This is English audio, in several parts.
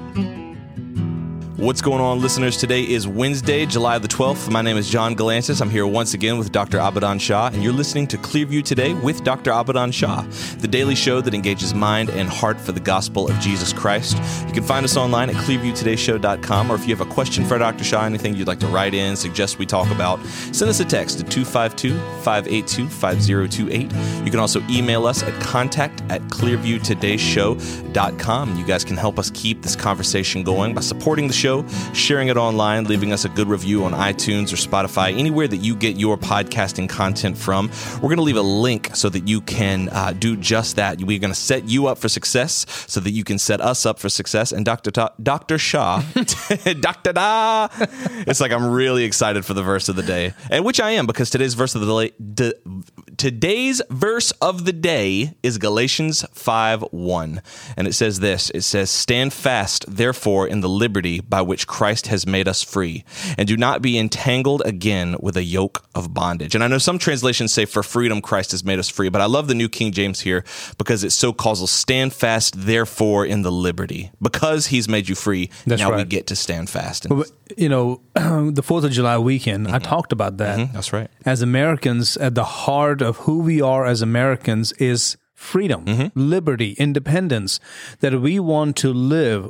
What's going on, listeners? Today is Wednesday, July the 12th. My name is John Galantis. I'm here once again with Dr. Abadan Shah, and you're listening to Clearview Today with Dr. Abadan Shah, the daily show that engages mind and heart for the gospel of Jesus Christ. You can find us online at clearviewtodayshow.com, or if you have a question for Dr. Shah, anything you'd like to write in, suggest we talk about, send us a text to 252-582-5028. You can also email us at contact@clearviewtodayshow.com. You guys can help us keep this conversation going by supporting the show, sharing it online, leaving us a good review on iTunes or Spotify, anywhere that you get your podcasting content from. We're going to leave a link so that you can do just that. We're going to set you up for success so that you can set us up for success. And Dr. Shah, Dr. Da, it's like I'm really excited for the verse of the day, and which I am, because today's verse of the day is Galatians 5:1, and it says this. It says, "Stand fast, therefore, in the liberty by which Christ has made us free, and do not be entangled again with a yoke of bondage." And I know some translations say, "For freedom Christ has made us free," but I love the New King James here because it so calls us, "Stand fast, therefore, in the liberty." Because he's made you free, That's now right. we get to stand fast. You know, the 4th of July weekend, I talked about that. That's right. As Americans, at the heart of who we are as Americans is freedom, liberty, independence, that we want to live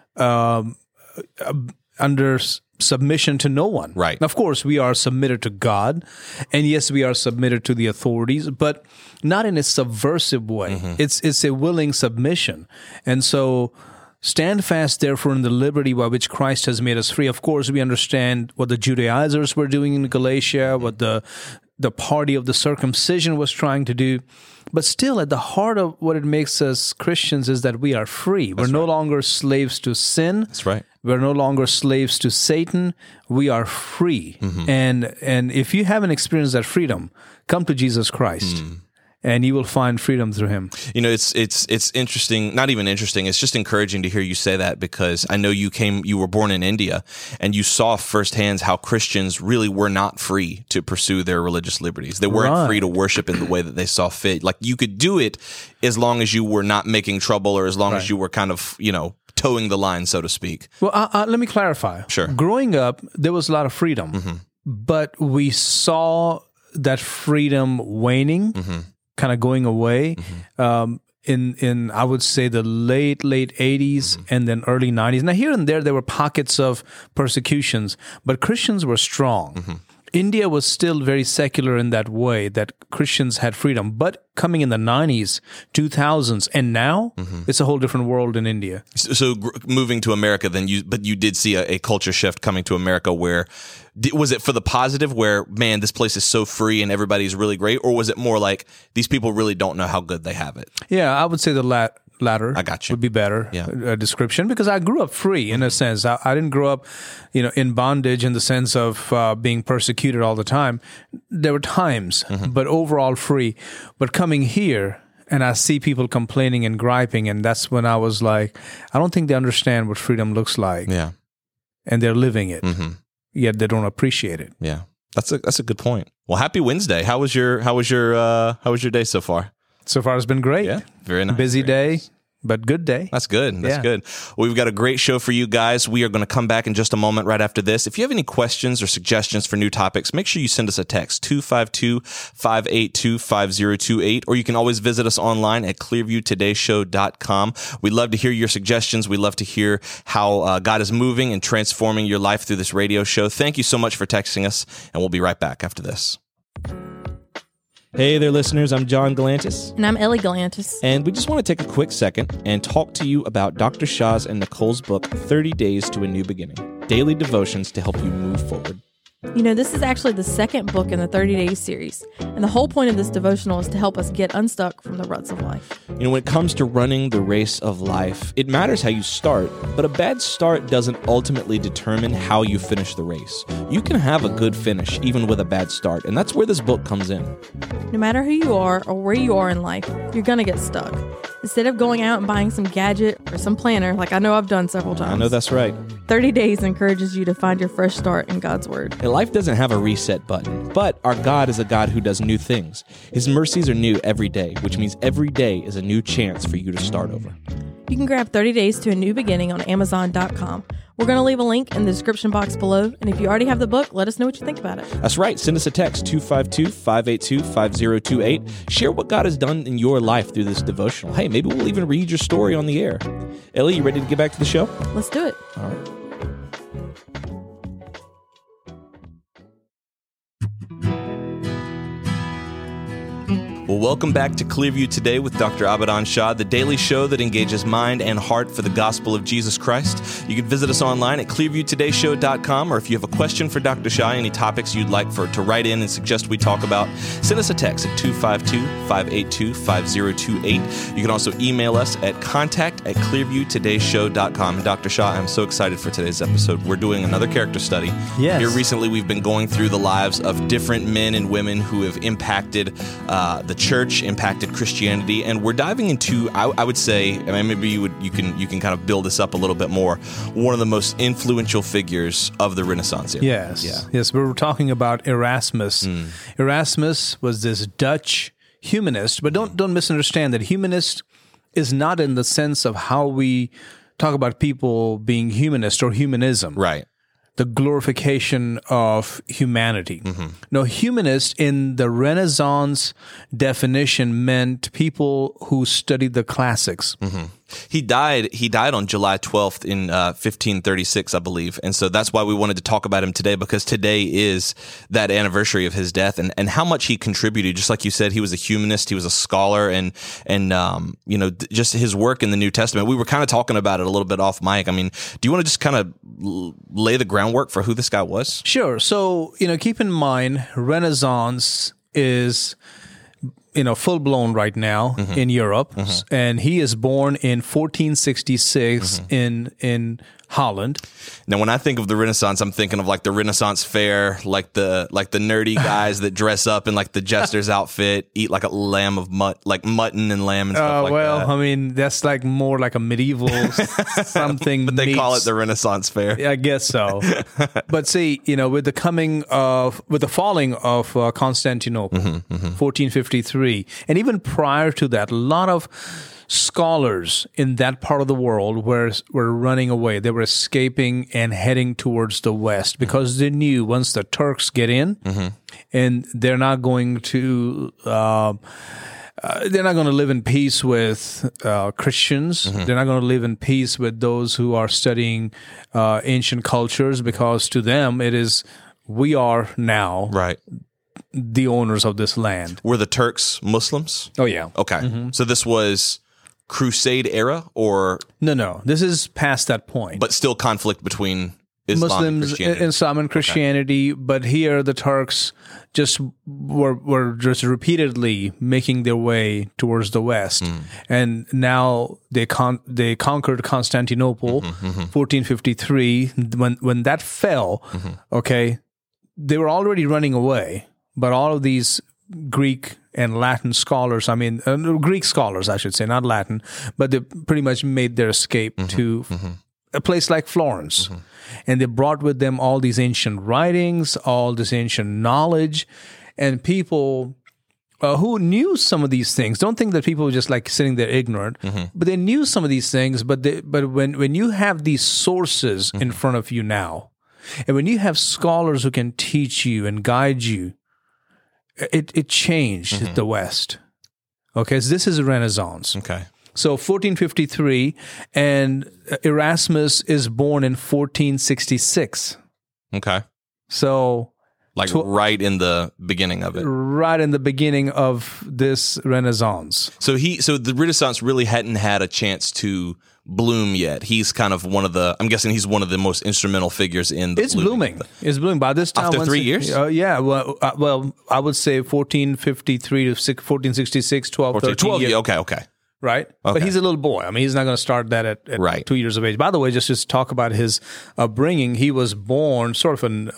under submission to no one. Right. Of course, we are submitted to God, and yes, we are submitted to the authorities, but not in a subversive way. It's a willing submission. And so, stand fast, therefore, in the liberty by which Christ has made us free. Of course, we understand what the Judaizers were doing in Galatia, what the party of the circumcision was trying to do. But still, at the heart of what it makes us Christians is that we are free. We're no longer slaves to sin. That's right. We're no longer slaves to Satan. We are free. And if you haven't experienced that freedom, come to Jesus Christ. And you will find freedom through him. You know, it's interesting, not even interesting, it's just encouraging to hear you say that, because I know you were born in India, and you saw firsthand how Christians really were not free to pursue their religious liberties. They weren't free to worship in the way that they saw fit. Like, you could do it as long as you were not making trouble, or as long as you were kind of, towing the line, so to speak. Well, let me clarify. Sure. Growing up, there was a lot of freedom, but we saw that freedom waning, kind of going away in I would say the late 80s and then early 90s. Now, here and there were pockets of persecutions, but Christians were strong. India was still very secular in that way, that Christians had freedom. But coming in the 90s, 2000s, and now, it's a whole different world in India. So moving to America, but you did see a culture shift coming to America where, was it for the positive where, man, this place is so free and everybody's really great? Or was it more like these people really don't know how good they have it? Yeah, I would say the latter. I got you. Would be better description, because I grew up free in a sense. I didn't grow up, in bondage in the sense of being persecuted all the time. There were times, but overall free. But coming here, and I see people complaining and griping, and that's when I was like, I don't think they understand what freedom looks like. Yeah, and they're living it, yet they don't appreciate it. Yeah, that's a good point. Well, happy Wednesday. How was your day so far? So far, it's been great. Yeah, very nice. Busy day, but good day. That's good. That's good. Well, we've got a great show for you guys. We are going to come back in just a moment right after this. If you have any questions or suggestions for new topics, make sure you send us a text, 252-582-5028, or you can always visit us online at clearviewtodayshow.com. We'd love to hear your suggestions. We'd love to hear how God is moving and transforming your life through this radio show. Thank you so much for texting us, and we'll be right back after this. Hey there, listeners. I'm John Galantis. And I'm Ellie Galantis. And we just want to take a quick second and talk to you about Dr. Shah's and Nicole's book, 30 Days to a New Beginning, daily devotions to help you move forward. You know, this is actually the second book in the 30 Days series, and the whole point of this devotional is to help us get unstuck from the ruts of life. You know, when it comes to running the race of life, it matters how you start, but a bad start doesn't ultimately determine how you finish the race. You can have a good finish even with a bad start, and that's where this book comes in. No matter who you are or where you are in life, you're going to get stuck. Instead of going out and buying some gadget or some planner, like I know I've done several times. I know that's right. 30 Days encourages you to find your fresh start in God's Word. And life doesn't have a reset button, but our God is a God who does new things. His mercies are new every day, which means every day is a new chance for you to start over. You can grab 30 Days to a New Beginning on Amazon.com. We're going to leave a link in the description box below, and if you already have the book, let us know what you think about it. That's right. Send us a text, 252-582-5028. Share what God has done in your life through this devotional. Hey, maybe we'll even read your story on the air. Ellie, you ready to get back to the show? Let's do it. All right. Well, welcome back to Clearview Today with Dr. Abadan Shah, the daily show that engages mind and heart for the gospel of Jesus Christ. You can visit us online at clearviewtodayshow.com, or if you have a question for Dr. Shah, any topics you'd like to write in and suggest we talk about, send us a text at 252-582-5028. You can also email us at contact@clearviewtodayshow.com. And Dr. Shah, I'm so excited for today's episode. We're doing another character study. Yes. Here recently, we've been going through the lives of different men and women who have impacted the church, impacted Christianity, and we're diving into, I would say, I mean, maybe you can kind of build this up a little bit more, one of the most influential figures of the Renaissance era. Yes. We were talking about Erasmus. Erasmus was this Dutch humanist, but don't misunderstand that humanist is not in the sense of how we talk about people being humanist or humanism. Right. The glorification of humanity. No, humanist in the Renaissance definition meant people who studied the classics. He died on July 12th in 1536, I believe. And so that's why we wanted to talk about him today, because today is that anniversary of his death and how much he contributed. Just like you said, he was a humanist, he was a scholar, and just his work in the New Testament. We were kind of talking about it a little bit off mic. I mean, do you want to just kind of lay the groundwork for who this guy was? Sure. So, keep in mind, Renaissance is full blown right now in Europe, and he is born in 1466 in Holland. Now, when I think of the Renaissance, I'm thinking of like the Renaissance fair, like the nerdy guys that dress up in like the jester's outfit, eat like a lamb of mutton and lamb and stuff like that. I mean, that's like more like a medieval something. But they call it the Renaissance fair. I guess so. But see, with the falling of Constantinople, 1453, and even prior to that, a lot of scholars in that part of the world were running away. They were escaping and heading towards the West because they knew once the Turks get in, and they're not going to live in peace with Christians. They're not going to live in peace with those who are studying ancient cultures, because to them it is, we are now the owners of this land. Were the Turks Muslims? Oh, yeah. Okay. So this was Crusade era, or no, this is past that point, but still conflict between Muslims, Islam and Christianity. Okay. But here the Turks just were just repeatedly making their way towards the West, and now they conquered Constantinople, 1453. When that fell, okay, they were already running away, but all of these Greek and Latin scholars, Greek scholars, I should say, not Latin, but they pretty much made their escape to a place like Florence. And they brought with them all these ancient writings, all this ancient knowledge, and people who knew some of these things. Don't think that people were just like sitting there ignorant, but they knew some of these things. But when you have these sources in front of you now, and when you have scholars who can teach you and guide you, it changed the West. Okay, so this is a Renaissance. Okay. So 1453, and Erasmus is born in 1466. Okay. So right in the beginning of it. Right in the beginning of this Renaissance. So the Renaissance really hadn't had a chance to bloom yet. He's kind of I'm guessing he's one of the most instrumental figures in the It's blooming. It's blooming. By this time, after 3 years? Yeah. Well, I would say 1453 to 1466, 12, 13 years. Okay. Right? Okay. But he's a little boy. He's not going to start that at 2 years of age. By the way, just to talk about his upbringing, he was born sort of an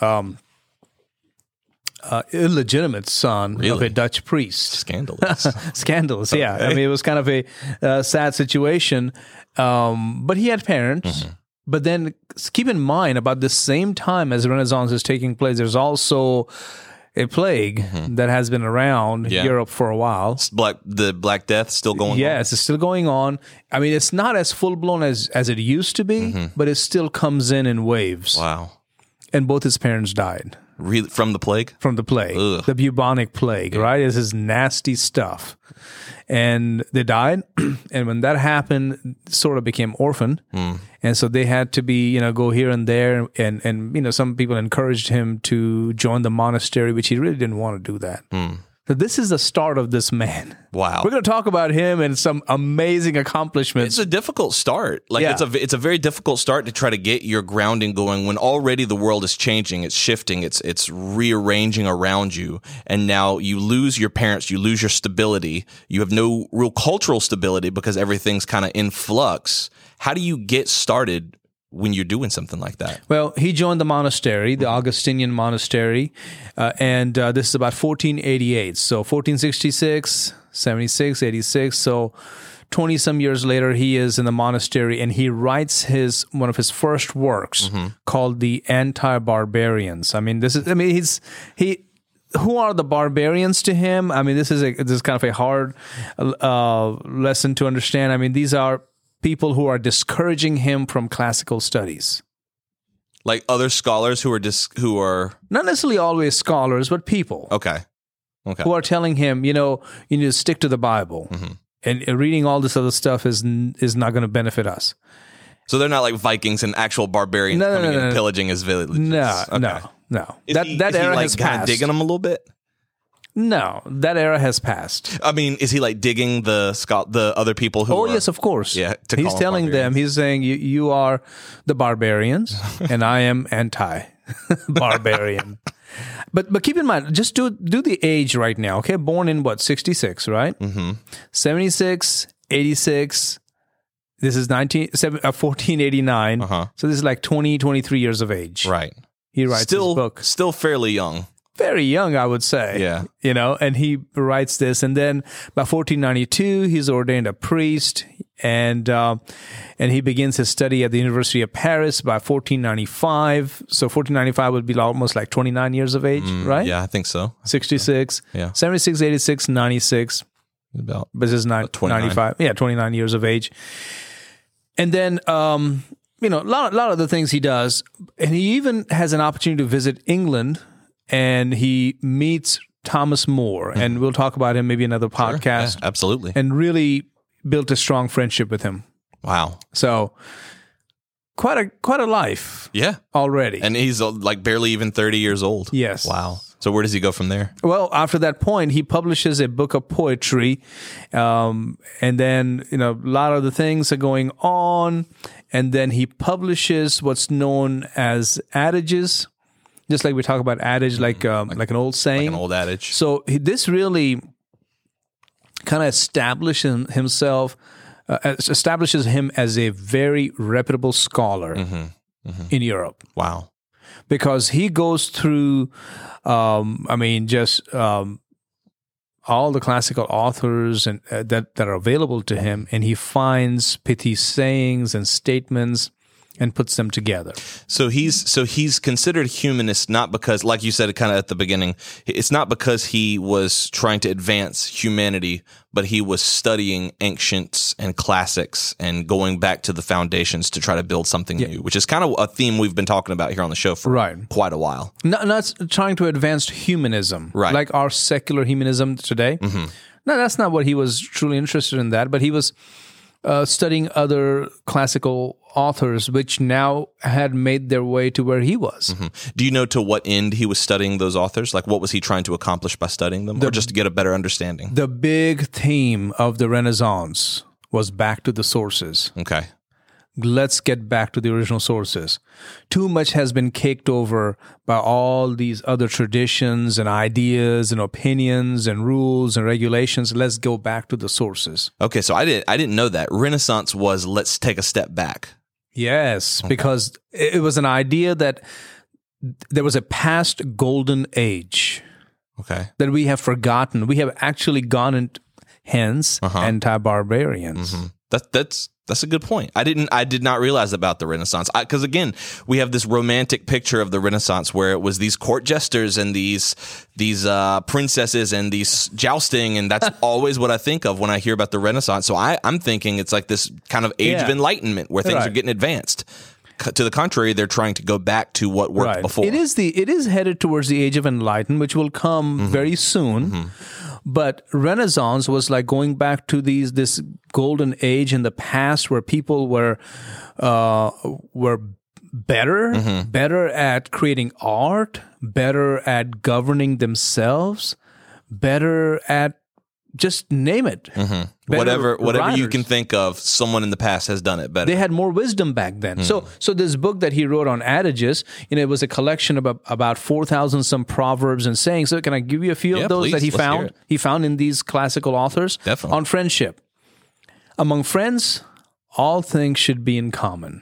illegitimate son of a Dutch priest. Scandalous. Scandalous, yeah. It was kind of a sad situation. But he had parents. But then keep in mind, about the same time as the Renaissance is taking place, there's also a plague that has been around Europe for a while. The Black Death still going on? Yes, it's still going on. I mean, it's not as full-blown as it used to be, but it still comes in waves. Wow. And both his parents died. Really? From the plague? From the plague. Ugh. The bubonic plague, right? It's this nasty stuff. And they died. And when that happened, sort of became orphaned. And so they had to be, go here and there. And some people encouraged him to join the monastery, which he really didn't want to do that. So this is the start of this man. Wow. We're going to talk about him and some amazing accomplishments. It's a difficult start. It's a very difficult start to try to get your grounding going when already the world is changing, it's shifting, it's rearranging around you. And now you lose your parents, you lose your stability. You have no real cultural stability because everything's kind of in flux. How do you get started when you're doing something like that? Well, he joined the monastery, the Augustinian monastery, and this is about 1488. So 1466, 76, 86. So 20-some years later, he is in the monastery, and he writes one of his first works called The Anti-Barbarians. I mean, who are the barbarians to him? I mean, this is kind of a hard lesson to understand. I mean, these are people who are discouraging him from classical studies. Like other scholars who are not necessarily always scholars, but people. Okay. Who are telling him, you need to stick to the Bible. And reading all this other stuff is not going to benefit us. So they're not like Vikings and actual barbarians coming in and pillaging his villages. No. Is That era has kind of passed. digging them a little bit? No, that era has passed. I mean, is he like digging the other people who? Oh, yes, of course. Yeah, he's telling them. He's saying, "You are the barbarians, and I am anti-barbarian." But keep in mind, just do the age right now. Okay, born in 66, right? 76, 86. This is 1489. So this is like 20, 23 years of age. Right. He writes his book. Still fairly young. Very young, I would say. Yeah. And he writes this. And then by 1492, he's ordained a priest, and he begins his study at the University of Paris by 1495. So 1495 would be almost like 29 years of age, right? Yeah, I think so. 66. Yeah. 76, 86, 96. About. But this is 95. Yeah, 29 years of age. And then, a lot of the things he does. And he even has an opportunity to visit England, and he meets Thomas More, and we'll talk about him maybe another podcast. Sure. Yeah, absolutely. And really built a strong friendship with him. Wow. So quite a life. Yeah. Already. And he's like barely even 30 years old. Yes. Wow. So where does he go from there? Well, after that point, he publishes a book of poetry, and then a lot of the things are going on, and then he publishes what's known as adages. Just like we talk about adage, like an old saying. Like an old adage. So this really kind of establishes him as a very reputable scholar in Europe. Wow. Because he goes through, all the classical authors and that are available to him, and he finds pithy sayings and statements and puts them together. So he's considered humanist not because, like you said kind of at the beginning, it's not because he was trying to advance humanity, but he was studying ancients and classics and going back to the foundations to try to build something new, which is kind of a theme we've been talking about here on the show for quite a while. Not trying to advance humanism, like our secular humanism today. No, that's not what he was truly interested in that, but he was studying other classical authors, which now had made their way to where he was. Do you know to what end he was studying those authors? Like, what was he trying to accomplish by studying them, or just to get a better understanding? The big theme of the Renaissance was back to the sources. Okay. Let's get back to the original sources. Too much has been caked over by all these other traditions and ideas and opinions and rules and regulations. Let's go back to the sources. Okay, so I didn't know that. Renaissance was let's take a step back. Yes, because it was an idea that there was a past golden age that we have forgotten. We have actually gone hence anti-barbarians. That's a good point. I did not realize about the Renaissance, because again, we have this romantic picture of the Renaissance where it was these court jesters and these princesses and these jousting, and that's always what I think of when I hear about the Renaissance. So I'm thinking it's like this kind of age of enlightenment where things are getting advanced. To the contrary, they're trying to go back to what worked before. It is headed towards the age of enlightenment, which will come very soon. But Renaissance was like going back to this golden age in the past where people were better at creating art, better at governing themselves, better at just name it. Whatever writers. you can think of, someone in the past has done it better. They had more wisdom back then. So this book that he wrote on adages, it was a collection of about 4,000 some proverbs and sayings. So can I give you a few of those that he found? He found in these classical authors. Definitely. On friendship. Among friends, all things should be in common.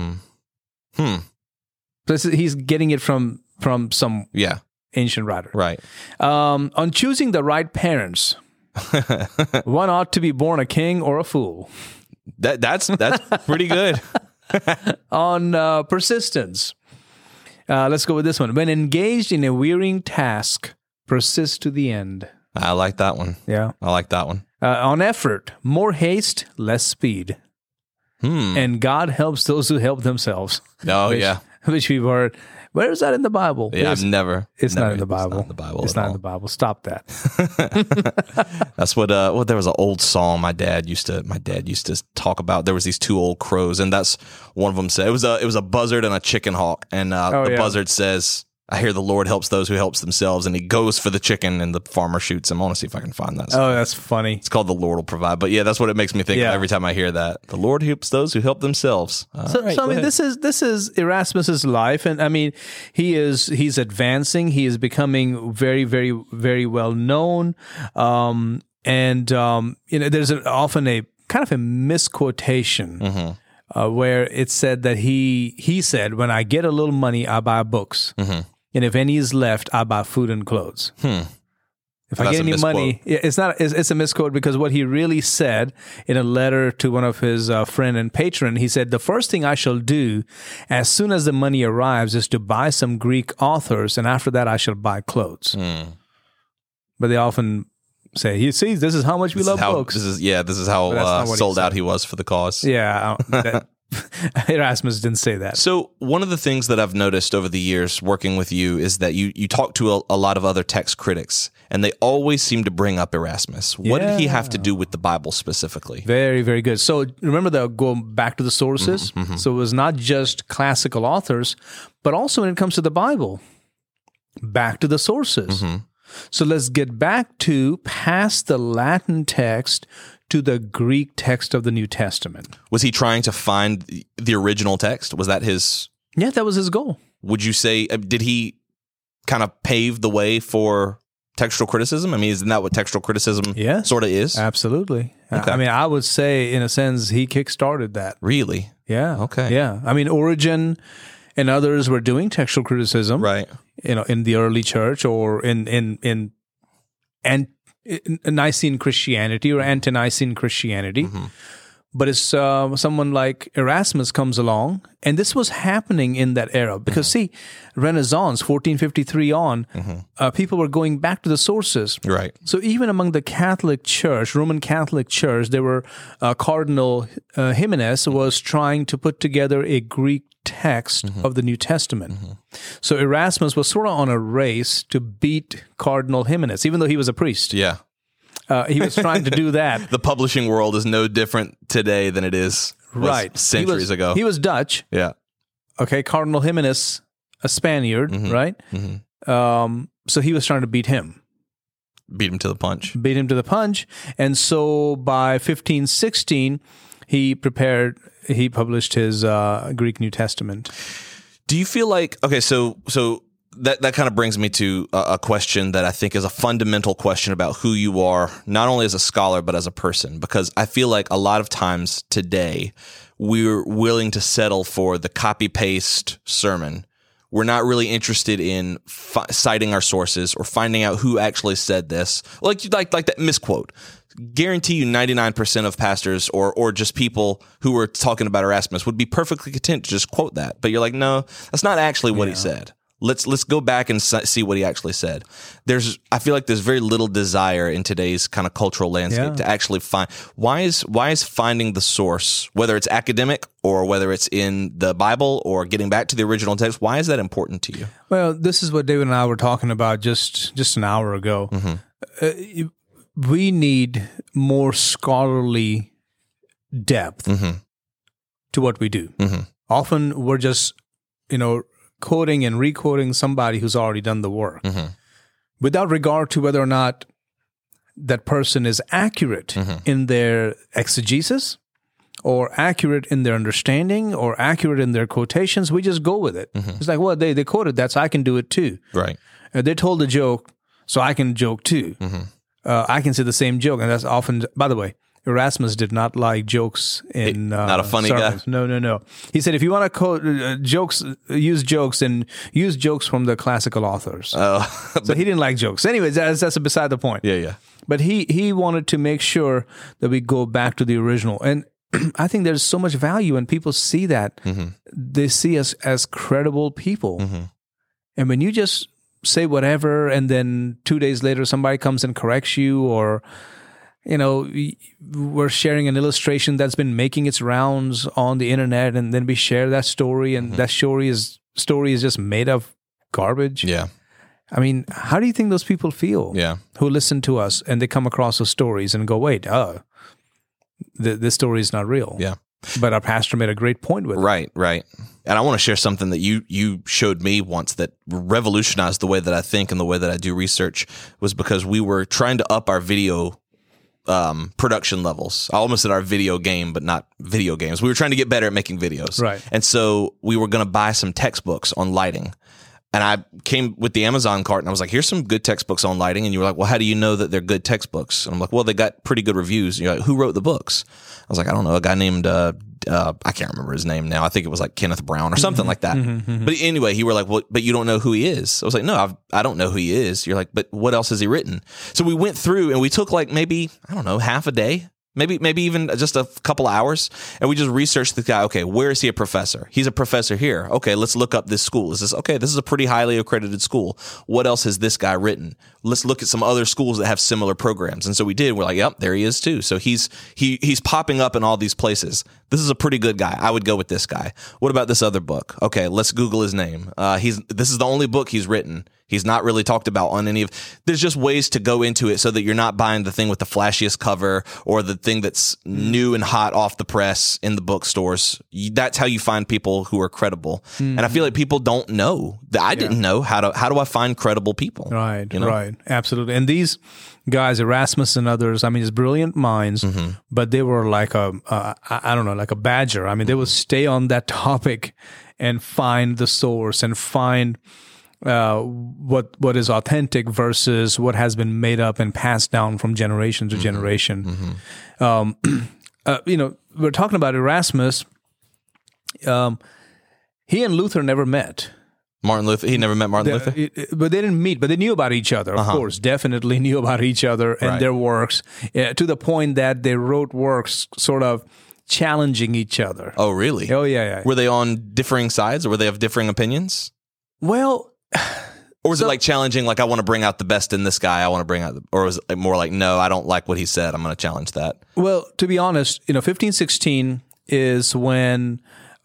He's getting it from some ancient writer. Right. On choosing the right parents, one ought to be born a king or a fool. That's pretty good. On persistence, let's go with this one. When engaged in a wearying task, persist to the end. I like that one. Yeah. I like that one. On effort, more haste, less speed. And God helps those who help themselves. Oh, Which we've heard. Where is that in the Bible? Yeah, I've never. It's not in the Bible. It's not in the Bible. It's not in the Bible. Stop that. That's what. There was an old song my dad used to talk about. There was these two old crows, and that's one of them said it was a buzzard and a chicken hawk, and the buzzard says, "I hear the Lord helps those who helps themselves," and he goes for the chicken, and the farmer shoots him. I want to see if I can find that. Oh, that's funny. It's called "The Lord Will Provide," but yeah, that's what it makes me think of every time I hear that. The Lord helps those who help themselves. So I mean, this is Erasmus's life, and I mean, he's advancing. He is becoming very, very, very well known, and there's often a kind of a misquotation. Where it said that he said, "When I get a little money, I buy books, and if any is left, I buy food and clothes." If I get any money, it's a misquote, because what he really said in a letter to one of his friend and patron, he said, "The first thing I shall do as soon as the money arrives is to buy some Greek authors, and after that I shall buy clothes." But they often say, "You see, this is how much we love books." This is how sold out he was for the cause. Yeah, Erasmus didn't say that. So one of the things that I've noticed over the years working with you is that you talk to a lot of other text critics, and they always seem to bring up Erasmus. What did he have to do with the Bible specifically? Very, very good. So remember, go back to the sources. So it was not just classical authors, but also when it comes to the Bible, back to the sources. So let's get back to past the Latin text to the Greek text of the New Testament. Was he trying to find the original text? Was that his... Yeah, that was his goal. Would you say, did he kind of pave the way for textual criticism? I mean, isn't that what textual criticism sort of is? Absolutely. Okay. I mean, I would say, in a sense, he kickstarted that. Really? Yeah. Okay. Yeah. I mean, Origen and others were doing textual criticism. Right. In the early church, or in Nicene Christianity or ante-Nicene Christianity. But it's someone like Erasmus comes along, and this was happening in that era. Because see, Renaissance, 1453 on, people were going back to the sources. Right. So even among the Catholic Church, Roman Catholic Church, there were Cardinal Jimenez was trying to put together a Greek text of the New Testament. So Erasmus was sort of on a race to beat Cardinal Jimenez, even though he was a priest. Yeah. He was trying to do that. The publishing world is no different today than it was centuries ago. He was Dutch. Yeah. Okay, Cardinal Jimenez, a Spaniard, right? So he was trying to beat him. Beat him to the punch. And so by 1516, he published his Greek New Testament. Do you feel like, okay, so that kind of brings me to a question that I think is a fundamental question about who you are, not only as a scholar, but as a person, because I feel like a lot of times today we're willing to settle for the copy-paste sermon. We're not really interested in citing our sources or finding out who actually said this, like that misquote. guarantee you 99% of pastors or just people who were talking about Erasmus would be perfectly content to just quote that. But you're like, no, that's not actually what he said. Let's go back and see what he actually said. I feel like there's very little desire in today's kind of cultural landscape to actually find. Why is finding the source, whether it's academic or whether it's in the Bible or getting back to the original text, why is that important to you? Well, this is what David and I were talking about just an hour ago. We need more scholarly depth to what we do. Often we're just, quoting and re-quoting somebody who's already done the work without regard to whether or not that person is accurate in their exegesis or accurate in their understanding or accurate in their quotations. We just go with it. It's like, well, they quoted that, so I can do it too. Right. They told a joke, so I can joke too. I can say the same joke, and that's often, by the way, Erasmus did not like jokes in not a funny sermons. guy. No. He said, if you want to quote use jokes, and use jokes from the classical authors. So he didn't like jokes. Anyways, that's beside the point. Yeah. But he wanted to make sure that we go back to the original. And I think there's so much value when people see that. They see us as credible people. And when you just say whatever, and then 2 days later somebody comes and corrects you, or we're sharing an illustration that's been making its rounds on the internet, and then we share that story, and that story is just made of garbage. Yeah. I mean, how do you think those people feel? Yeah. Who listen to us and they come across those stories and go, wait, this story is not real. Yeah. But our pastor made a great point with it. Right. And I want to share something that you showed me once that revolutionized the way that I think and the way that I do research, was because we were trying to up our video production levels. I almost said our video game, but not video games. We were trying to get better at making videos. Right. And so we were going to buy some textbooks on lighting. And I came with the Amazon cart and I was like, here's some good textbooks on lighting. And you were like, well, how do you know that they're good textbooks? And I'm like, well, they got pretty good reviews. And you're like, who wrote the books? I was like, I don't know, a guy named, I can't remember his name now. I think it was like Kenneth Brown or something like that. But anyway, you were like, well, but you don't know who he is. I was like, no, I don't know who he is. You're like, but what else has he written? So we went through and we took like maybe, I don't know, half a day. Maybe even just a couple of hours. And we just researched the guy. Okay, where is he a professor? He's a professor here. Okay, let's look up this school. This is a pretty highly accredited school. What else has this guy written? Let's look at some other schools that have similar programs. And so we did. We're like, yep, there he is too. So he's popping up in all these places. This is a pretty good guy. I would go with this guy. What about this other book? Okay, let's Google his name. This is the only book he's written. He's not really talked about on any of. There's just ways to go into it so that you're not buying the thing with the flashiest cover or the thing that's new and hot off the press in the bookstores. That's how you find people who are credible. And I feel like people don't know that. I didn't know how do I find credible people? Right, right, absolutely. And these guys, Erasmus and others, I mean, it's brilliant minds, but they were like like a badger. I mean, they would stay on that topic and find the source and find what is authentic versus what has been made up and passed down from generation to generation. We're talking about Erasmus. He and Luther never met. Martin Luther, he never met Martin Luther? But they didn't meet, but they knew about each other, of course, definitely knew about each other and their works, to the point that they wrote works sort of challenging each other. Oh, really? Oh, yeah. Were they on differing sides, or were they of differing opinions? Well... Or was it like challenging, like I want to bring out the best in this guy, I want to bring out, or was it more like, no, I don't like what he said, I'm going to challenge that? Well, to be honest, 1516 is when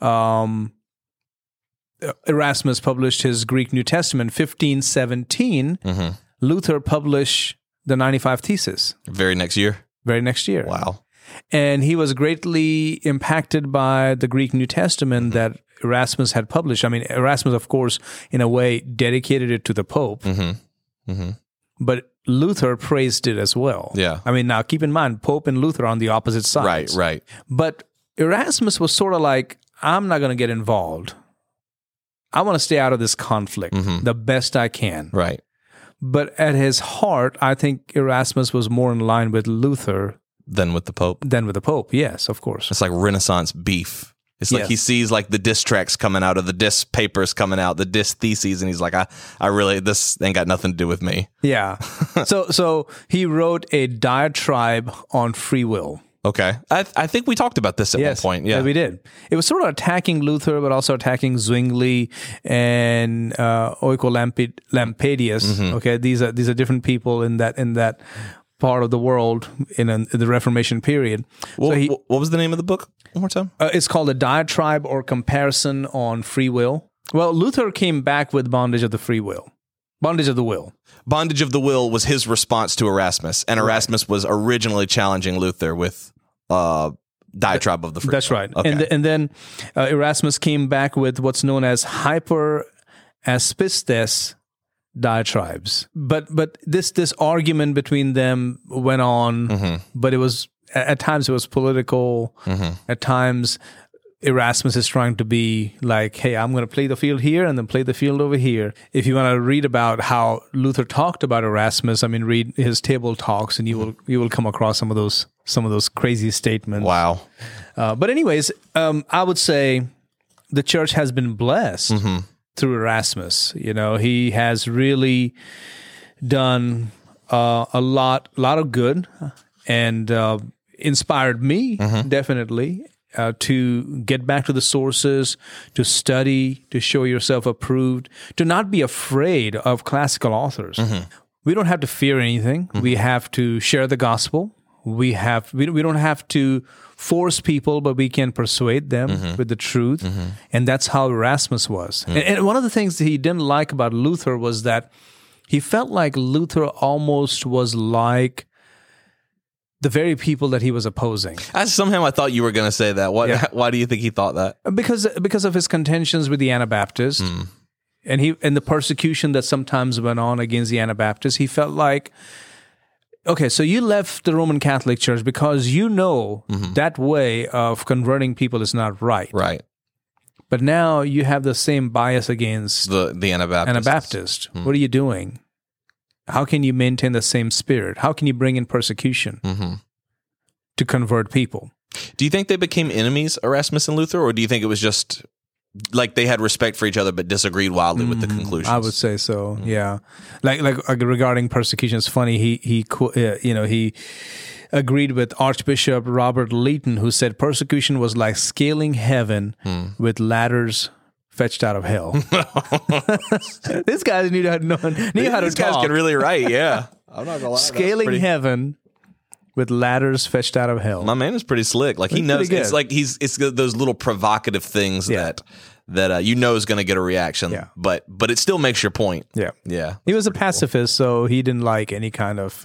Erasmus published his Greek New Testament. 1517, Luther published the 95 Theses. Very next year? Very next year. Wow. And he was greatly impacted by the Greek New Testament that Erasmus had published. I mean, Erasmus, of course, in a way, dedicated it to the Pope. But Luther praised it as well. Yeah. I mean, now keep in mind, Pope and Luther are on the opposite sides. Right. But Erasmus was sort of like, I'm not going to get involved. I want to stay out of this conflict the best I can. Right. But at his heart, I think Erasmus was more in line with Luther than with the Pope. Yes, of course. It's like Renaissance beef. It's like he sees like the diss tracks coming out, or the diss papers coming out, the diss theses, and he's like, I really, this ain't got nothing to do with me. Yeah. So he wrote a diatribe on free will. Okay. I think we talked about this at one point. Yeah, we did. It was sort of attacking Luther, but also attacking Zwingli and Oecolampadius. Mm-hmm. Okay, these are different people in that part of the world in the Reformation period. What was the name of the book? One more time. It's called A Diatribe or Comparison on Free Will. Well, Luther came back with Bondage of the Free Will. Bondage of the Will. Bondage of the Will was his response to Erasmus, and Erasmus was originally challenging Luther with Diatribe of the Free Will. That's right. Okay. And then Erasmus came back with what's known as Hyperaspistes diatribes. But this argument between them went on, but it was at times it was political. At times Erasmus is trying to be like, hey, I'm going to play the field here and then play the field over here. If you want to read about how Luther talked about Erasmus, I mean, read his table talks, and you will come across some of those crazy statements. Wow. But anyways, I would say the church has been blessed through Erasmus. You know, he has really done a lot of good, and inspired me definitely. To get back to the sources, to study, to show yourself approved, to not be afraid of classical authors. We don't have to fear anything. We have to share the gospel. We don't have to force people, but we can persuade them with the truth. And that's how Erasmus was. And one of the things that he didn't like about Luther was that he felt like Luther almost was like the very people that he was opposing. Somehow I thought you were going to say that. Why do you think he thought that? Because of his contentions with the Anabaptists, and the persecution that sometimes went on against the Anabaptists. He felt like, okay, so you left the Roman Catholic Church because you know that way of converting people is not right. Right. But now you have the same bias against the Anabaptists. What are you doing? How can you maintain the same spirit? How can you bring in persecution to convert people? Do you think they became enemies, Erasmus and Luther, or do you think it was just like they had respect for each other but disagreed wildly with the conclusions? I would say so. Yeah, like regarding persecution, it's funny. He agreed with Archbishop Robert Leighton, who said persecution was like scaling heaven with ladders fetched out of hell. This guy knew how to talk. These guys can really write, yeah. I'm not gonna lie. Scaling heaven with ladders fetched out of hell. My man is pretty slick. Like he knows. It's like it's those little provocative things that you know is going to get a reaction. Yeah. But it still makes your point. Yeah, yeah. He was a pacifist, so he didn't like any kind of.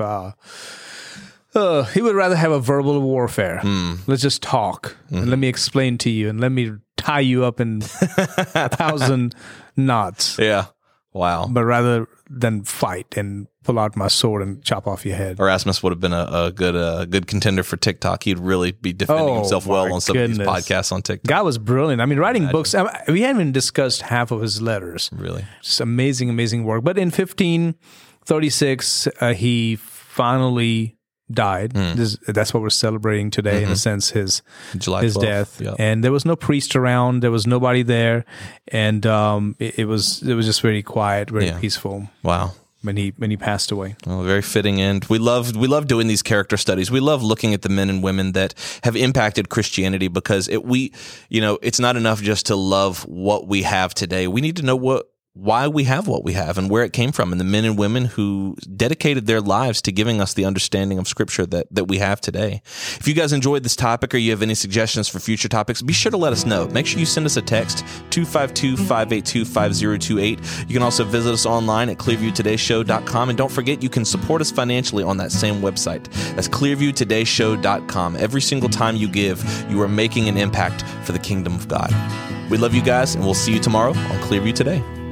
He would rather have a verbal warfare. Let's just talk and let me explain to you and let me tie you up in 1,000 knots. Yeah. Wow. But rather than fight and pull out my sword and chop off your head. Erasmus would have been a good contender for TikTok. He'd really be defending himself well on some of these podcasts on TikTok. Guy was brilliant. I mean, writing books. We haven't even discussed half of his letters. Really? Just amazing work. But in 1536, he finally died. That's what we're celebrating today, in a sense, his death. Yep. And there was no priest around. There was nobody there, and it was just very quiet, very peaceful. Wow. When he passed away. Well, very fitting end. We love doing these character studies. We love looking at the men and women that have impacted Christianity, because it's not enough just to love what we have today. We need to know why we have what we have and where it came from, and the men and women who dedicated their lives to giving us the understanding of Scripture that we have today. If you guys enjoyed this topic or you have any suggestions for future topics, be sure to let us know. Make sure you send us a text, 252-582-5028. You can also visit us online at clearviewtodayshow.com, and don't forget, you can support us financially on that same website. That's clearviewtodayshow.com. Every single time you give, you are making an impact for the kingdom of God. We love you guys, and we'll see you tomorrow on Clearview Today.